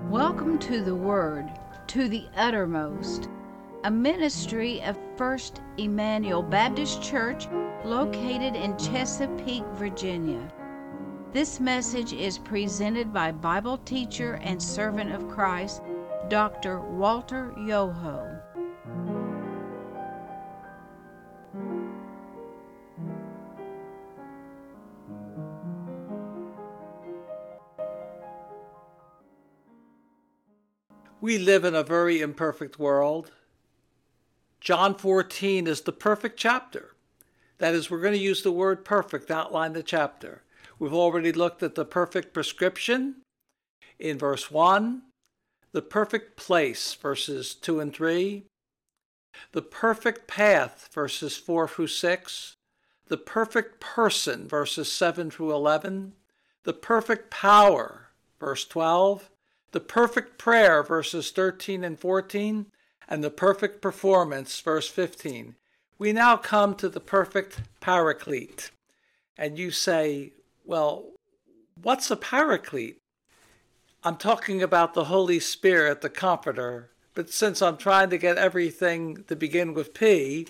Welcome to the Word, to the Uttermost, a ministry of First Emmanuel Baptist Church located in Chesapeake, Virginia. This message is presented by Bible teacher and servant of Christ, Dr. Walter Yoho. We live in a very imperfect world. John 14 is the perfect chapter. That is, we're going to use the word perfect to outline the chapter. We've already looked at the perfect prescription in verse 1, the perfect place, verses 2 and 3, the perfect path, verses 4 through 6, the perfect person, verses 7 through 11, the perfect power, verse 12, the perfect prayer, verses 13 and 14, and the perfect performance, verse 15. We now come to the perfect paraclete. And you say, well, what's a paraclete? I'm talking about the Holy Spirit, the Comforter. But since I'm trying to get everything to begin with P,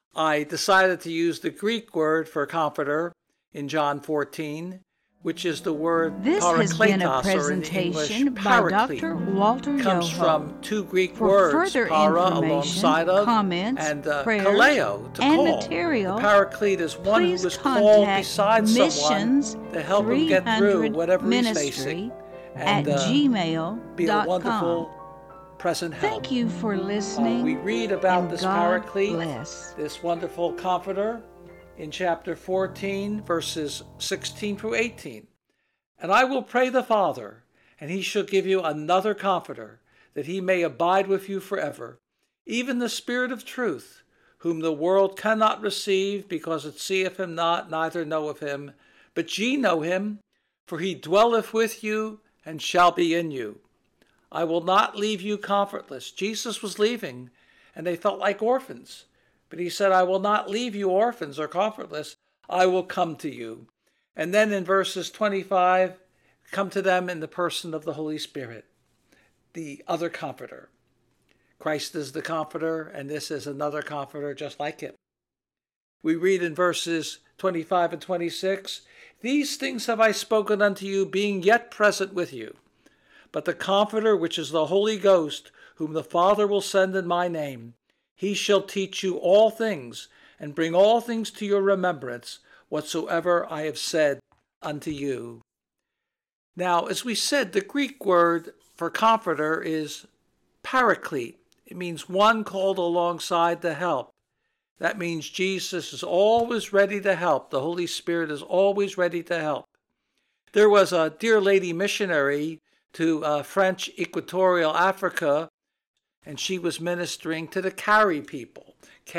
I decided to use the Greek word for comforter in John 14, which is the word This has been a parakletos, or in English, presentation by paraclete. Dr. Walter Comes Yoho. from two Greek For words, further para, information, alongside of, comments, and prayers, kaleo, to and call. material, The paraclete is one who please is called contact beside someone Missions to help him get through whatever he's facing, at and gmail.com. be a wonderful present help. Thank you for listening. We read about and this God paraclete, bless. this wonderful comforter, in chapter 14, verses 16 through 18. And I will pray the Father, and he shall give you another comforter, that he may abide with you forever, even the Spirit of truth, whom the world cannot receive, because it seeth him not, neither knoweth him. But ye know him, for he dwelleth with you, and shall be in you. I will not leave you comfortless. Jesus was leaving, and they felt like orphans. But he said, I will not leave you orphans or comfortless. I will come to you. And then in verses 25, come to them in the person of the Holy Spirit, the other comforter. Christ is the comforter, and this is another comforter just like him. We read in verses 25 and 26, These things have I spoken unto you, being yet present with you. But the Comforter, which is the Holy Ghost, whom the Father will send in my name, he shall teach you all things, and bring all things to your remembrance, whatsoever I have said unto you. Now, as we said, the Greek word for comforter is paraclete. It means one called alongside to help. That means Jesus is always ready to help. The Holy Spirit is always ready to help. There was a Dear Lady missionary to French Equatorial Africa, and she was ministering to the Kare people,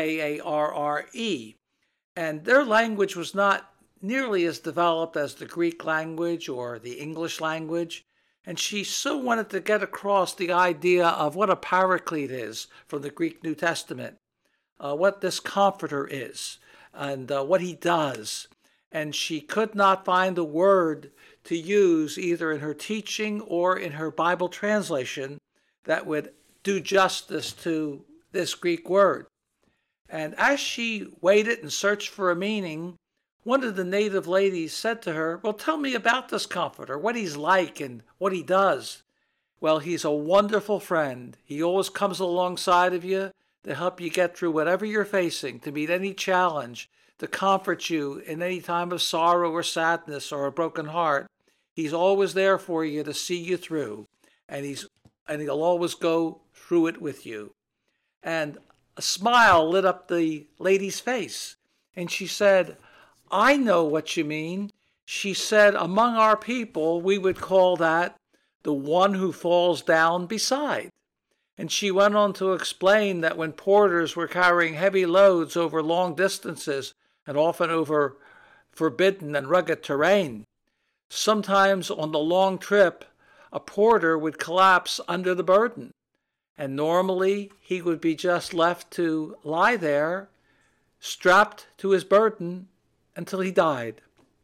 Karre. And their language was not nearly as developed as the Greek language or the English language. And she so wanted to get across the idea of what a paraclete is from the Greek New Testament, what this comforter is, and what he does. And she could not find a word to use either in her teaching or in her Bible translation that would do justice to this Greek word. And as she waited and searched for a meaning, one of the native ladies said to her, well, tell me about this comforter, what he's like and what he does. Well, he's a wonderful friend. He always comes alongside of you to help you get through whatever you're facing, to meet any challenge, to comfort you in any time of sorrow or sadness or a broken heart. He's always there for you to see you through, and he'll always go through it with you. And a smile lit up the lady's face, and she said, I know what you mean. She said, among our people, we would call that the one who falls down beside. And she went on to explain that when porters were carrying heavy loads over long distances and often over forbidden and rugged terrain, sometimes on the long trip, a porter would collapse under the burden. And normally he would be just left to lie there, strapped to his burden until he died.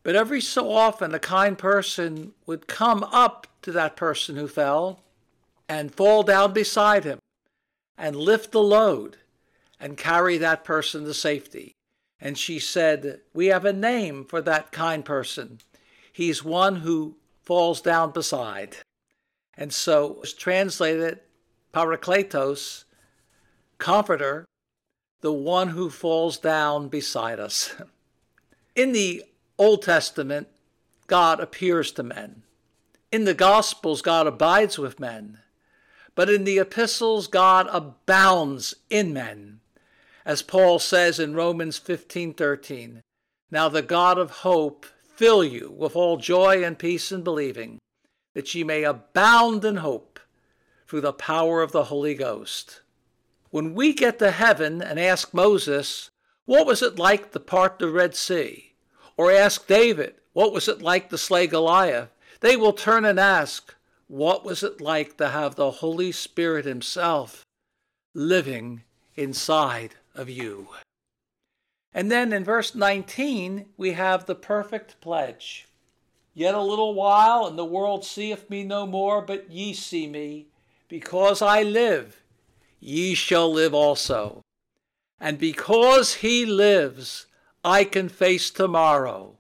But every so often, a kind person would come up to that person who fell and fall down beside him and lift the load and carry that person to safety. And she said, we have a name for that kind person. He's one who falls down beside. And so it's translated Parakletos, comforter, the one who falls down beside us. In the Old Testament, God appears to men. In the Gospels, God abides with men. But in the epistles, God abounds in men. As Paul says in Romans 15:13, now the God of hope fill you with all joy and peace in believing, that ye may abound in hope through the power of the Holy Ghost. When we get to heaven and ask Moses, what was it like to part the Red Sea? Or ask David, what was it like to slay Goliath? They will turn and ask, what was it like to have the Holy Spirit himself living inside of you? And then in verse 19, we have the perfect pledge. Yet a little while, and the world seeth me no more, but ye see me. Because I live, ye shall live also. And because he lives, I can face tomorrow.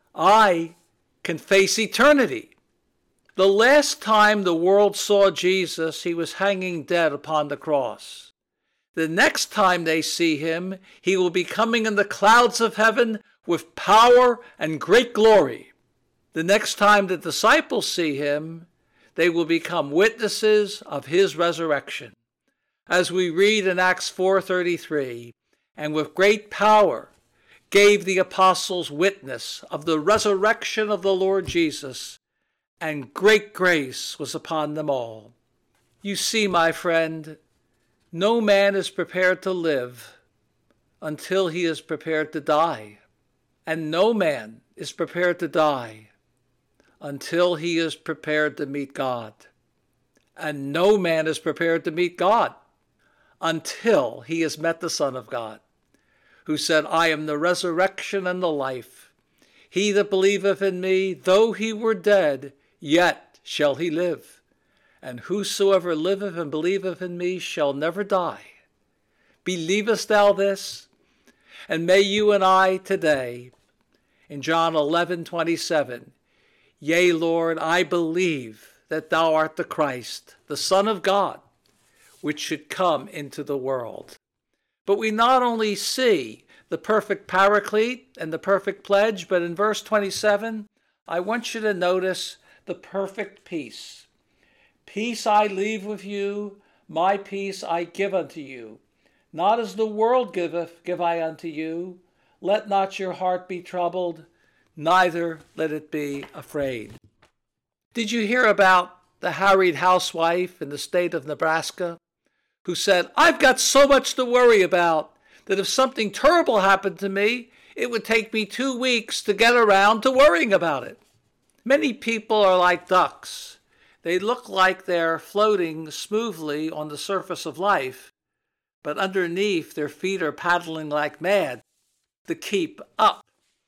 I can face eternity. The last time the world saw Jesus, he was hanging dead upon the cross. The next time they see him, he will be coming in the clouds of heaven with power and great glory. The next time the disciples see him, they will become witnesses of his resurrection. As we read in Acts 4:33, and with great power gave the apostles witness of the resurrection of the Lord Jesus, and great grace was upon them all. You see, my friend, no man is prepared to live until he is prepared to die. And no man is prepared to die until he is prepared to meet God. And no man is prepared to meet God until he has met the Son of God, who said, I am the resurrection and the life. He that believeth in me, though he were dead, yet shall he live. And whosoever liveth and believeth in me shall never die. Believest thou this? And may you and I today, in John 11:27, yea, Lord, I believe that thou art the Christ, the Son of God, which should come into the world. But we not only see the perfect paraclete and the perfect pledge, but in verse 27, I want you to notice the perfect peace. Peace I leave with you, my peace I give unto you. Not as the world giveth, give I unto you. Let not your heart be troubled, neither let it be afraid. Did you hear about the harried housewife in the state of Nebraska who said, I've got so much to worry about that if something terrible happened to me, it would take me 2 weeks to get around to worrying about it? Many people are like ducks. They look like they're floating smoothly on the surface of life, but underneath their feet are paddling like mad to keep up.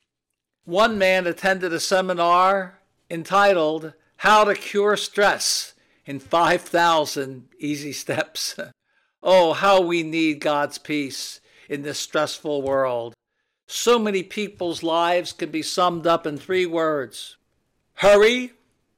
One man attended a seminar entitled How to Cure Stress in 5,000 Easy Steps. Oh, how we need God's peace in this stressful world. So many people's lives can be summed up in 3 words. Hurry,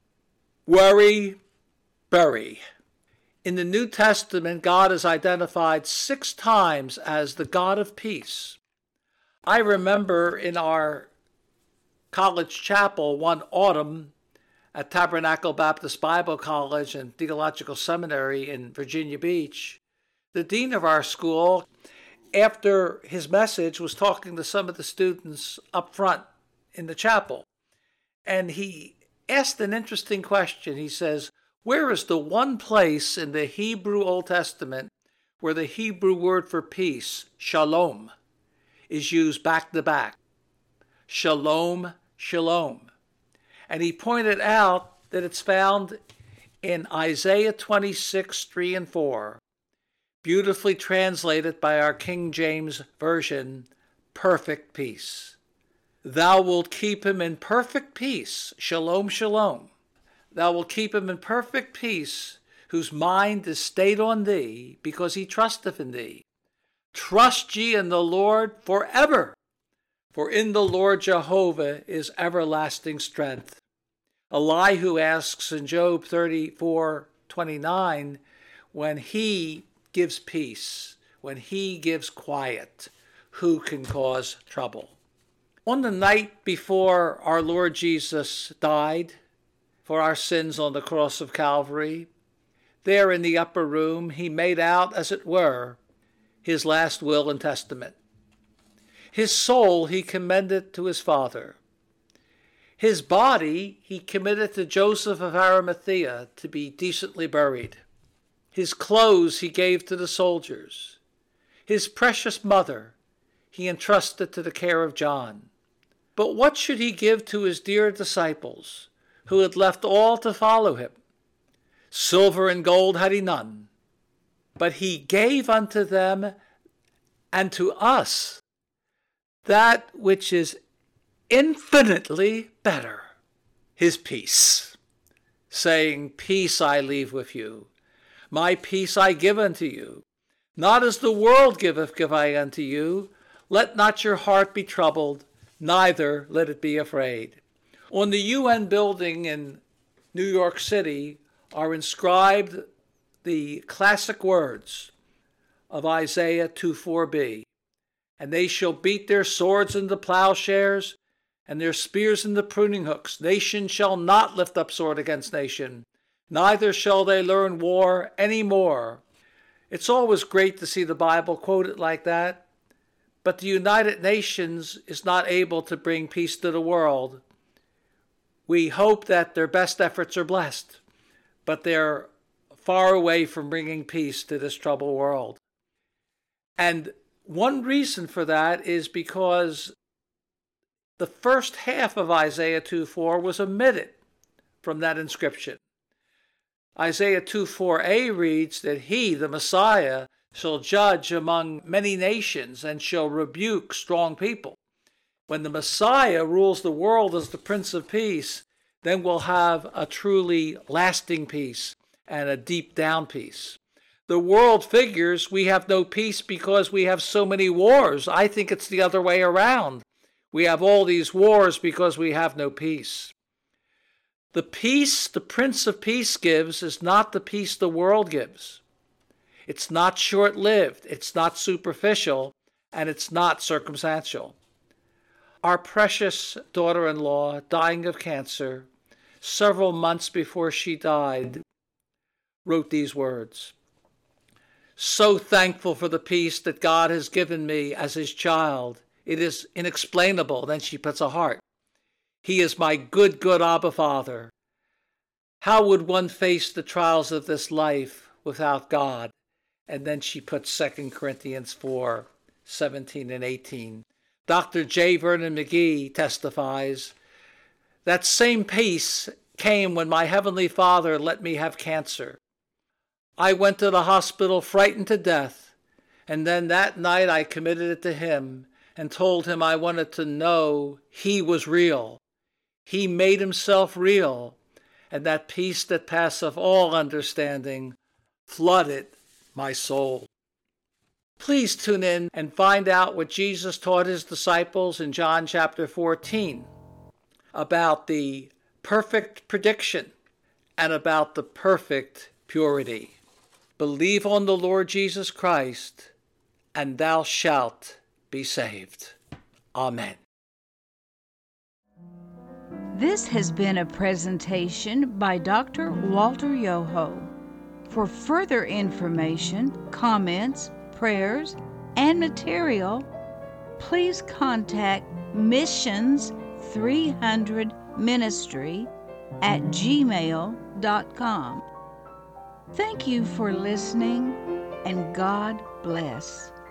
worry, bury. In the New Testament, God is identified 6 times as the God of peace. I remember in our college chapel one autumn at Tabernacle Baptist Bible College and Theological Seminary in Virginia Beach, the dean of our school, after his message, was talking to some of the students up front in the chapel. And he asked an interesting question. He says, where is the one place in the Hebrew Old Testament where the Hebrew word for peace, shalom, is used back to back? Shalom, shalom. And he pointed out that it's found in Isaiah 26:3 and 4, beautifully translated by our King James Version, perfect peace. Thou wilt keep him in perfect peace. Shalom, shalom. Thou wilt keep him in perfect peace, whose mind is stayed on thee, because he trusteth in thee. Trust ye in the Lord forever, for in the Lord Jehovah is everlasting strength. Elihu asks in Job 34:29, when he gives peace, when he gives quiet, who can cause trouble? On the night before our Lord Jesus died for our sins on the cross of Calvary, there in the upper room, he made out, as it were, his last will and testament. His soul he commended to his Father. His body he committed to Joseph of Arimathea to be decently buried. His clothes he gave to the soldiers. His precious mother he entrusted to the care of John. But what should he give to his dear disciples, who had left all to follow him? Silver and gold had he none, but he gave unto them and to us that which is infinitely better, his peace, saying, Peace I leave with you, my peace I give unto you. Not as the world giveth give I unto you. Let not your heart be troubled, neither let it be afraid. On the UN building in New York City are inscribed the classic words of Isaiah 2:4b. And they shall beat their swords into plowshares, and their spears into pruning hooks. Nation shall not lift up sword against nation, neither shall they learn war any more. It's always great to see the Bible quoted like that, but the United Nations is not able to bring peace to the world. We hope that their best efforts are blessed, but they're far away from bringing peace to this troubled world. And one reason for that is because the first half of Isaiah 2:4 was omitted from that inscription. Isaiah 2:4a reads that he, the Messiah, shall judge among many nations and shall rebuke strong people. When the Messiah rules the world as the Prince of Peace, then we'll have a truly lasting peace and a deep down peace. The world figures we have no peace because we have so many wars. I think it's the other way around. We have all these wars because we have no peace. The peace the Prince of Peace gives is not the peace the world gives. It's not short-lived, it's not superficial, and it's not circumstantial. Our precious daughter-in-law, dying of cancer, several months before she died, wrote these words. So thankful for the peace that God has given me as his child. It is inexplainable. Then she puts a heart. He is my good Abba Father. How would one face the trials of this life without God? And then she puts 2 Corinthians 4:17 and 18. Dr. J. Vernon McGee testifies, that same peace came when my Heavenly Father let me have cancer. I went to the hospital frightened to death, and then that night I committed it to him and told him I wanted to know he was real. He made himself real, and that peace that passeth all understanding flooded my soul. Please tune in and find out what Jesus taught his disciples in John chapter 14 about the perfect prediction and about the perfect purity. Believe on the Lord Jesus Christ, and thou shalt be saved. Amen. This has been a presentation by Dr. Walter Yoho. For further information, comments, prayers, and material, please contact missions300ministry@gmail.com. Thank you for listening, and God bless.